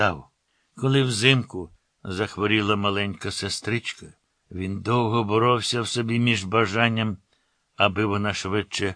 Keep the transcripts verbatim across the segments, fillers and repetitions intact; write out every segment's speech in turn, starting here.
став. Коли взимку захворіла маленька сестричка, він довго боровся в собі між бажанням, аби вона швидше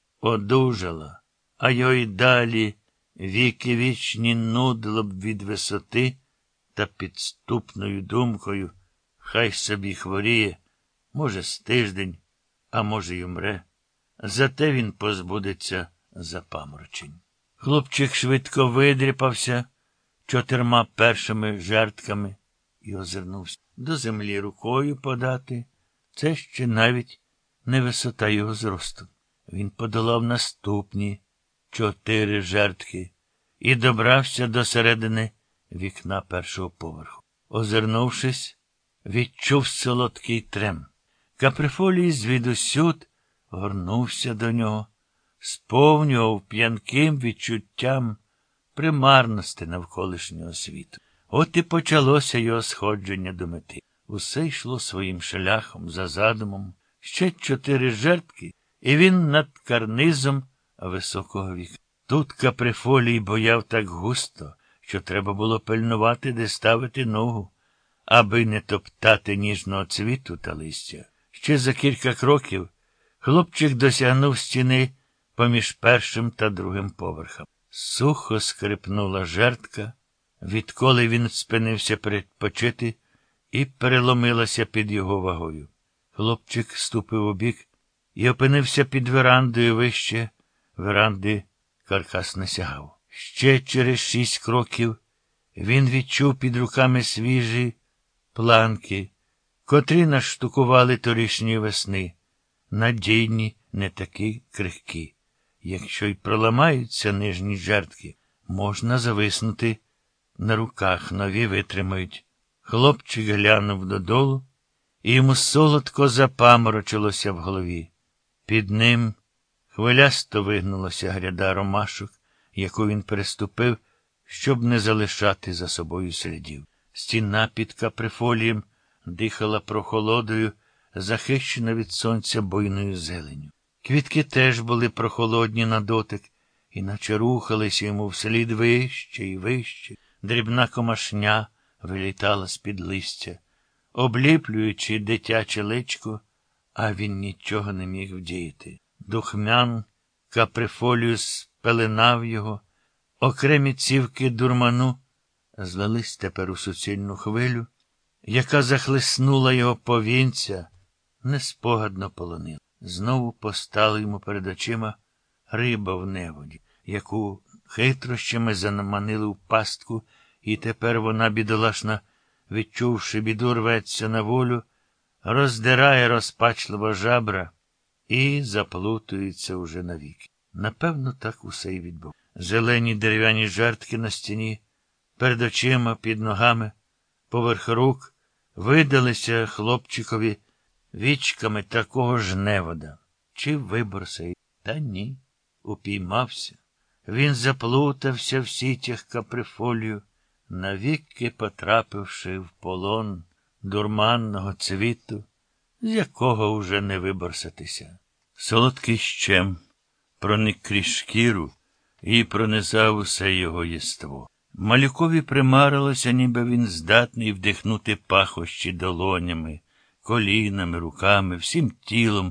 одужала, а його й далі віки вічні нудло б від висоти та підступною думкою, хай собі хворіє, може, з тиждень, а може, й умре. Зате він позбудеться запаморочень. Хлопчик швидко видріпався чотирма першими жертками і озирнувся. До землі рукою подати — це ще навіть не висота його зросту. Він подолав наступні чотири жертки і добрався до середини вікна першого поверху. Озирнувшись, відчув солодкий трем. Каприфолій звідусюд горнувся до нього, сповнював п'янким відчуттям примарності навколишнього світу. От і почалося його сходження до мети. Усе йшло своїм шляхом, за задумом. Ще чотири жертки, і він над карнизом високого вікна. Тут Каприфолій бояв так густо, що треба було пильнувати, де ставити ногу, аби не топтати ніжного цвіту та листя. Ще за кілька кроків хлопчик досягнув стіни поміж першим та другим поверхом. Сухо скрипнула жертка, відколи він спинився передпочити, і переломилася під його вагою. Хлопчик ступив убік і опинився під верандою вище. Веранди каркас не сягав. Ще через шість кроків він відчув під руками свіжі планки, котрі наштукували торішньої весни. Надійні, не такі крихкі. Якщо й проламаються нижні жертки, можна зависнути на руках, нові витримають. Хлопчик глянув додолу, і йому солодко запаморочилося в голові. Під ним хвилясто вигнулася гряда ромашок, яку він переступив, щоб не залишати за собою слідів. Стіна під Каприфолієм дихала прохолодою, захищена від сонця буйною зеленню. Квітки теж були прохолодні на дотик, іначе рухалися йому вслід вище і вище. Дрібна комашня вилітала з-під листя, обліплюючи дитяче личко, а він нічого не міг вдіяти. Духмян Каприфолію спеленав його, окремі цівки дурману злились тепер у суцільну хвилю, яка захлеснула його повінця, неспогадно полонила. Знову постала йому перед очима риба в неводі, яку хитрощами заманили в пастку, і тепер вона, бідолашна, відчувши біду, рветься на волю, роздирає розпачливо жабра і заплутується уже навіки. Напевно, так усе й відбув. Зелені дерев'яні жертки на стіні, перед очима, під ногами, поверх рук, видалися хлопчикові вічками такого ж невода. Чи виборся? Та ні, упіймався. Він заплутався в сітях Каприфолію, навіки потрапивши в полон дурманного цвіту, з якого уже не виборсатися. Солодкий щем проник крізь шкіру і пронизав усе його єство. Малюкові примарилося, ніби він здатний вдихнути пахощі долонями, колінами, руками, всім тілом.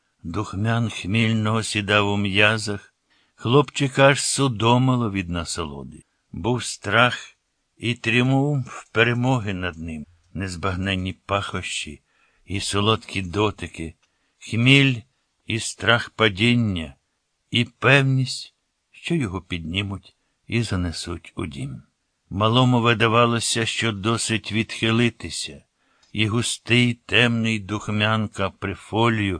Духмян хмільного сідав у м'язах. Хлопчика аж судомило від насолоди. Був страх і тріумф перемоги над ним, незбагненні пахощі і солодкі дотики, хміль і страх падіння, і певність, що його піднімуть і занесуть у дім. Малому видавалося, що досить відхилитися, і густий темний духмян Каприфолію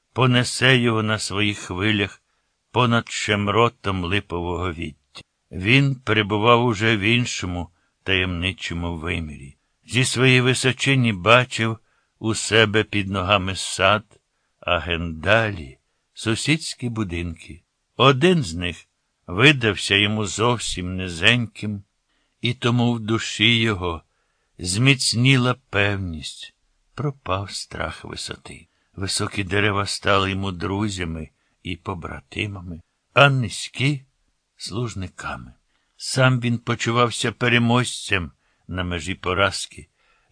понесе його на своїх хвилях понад шемротом липового віття. Він перебував уже в іншому таємничому вимірі. Зі своєї височині бачив у себе під ногами сад, а ген далі сусідські будинки. Один з них видався йому зовсім низеньким, і тому в душі його зміцніла певність, пропав страх висоти. Високі дерева стали йому друзями і побратимами, а низькі — служниками. Сам він почувався переможцем на межі поразки.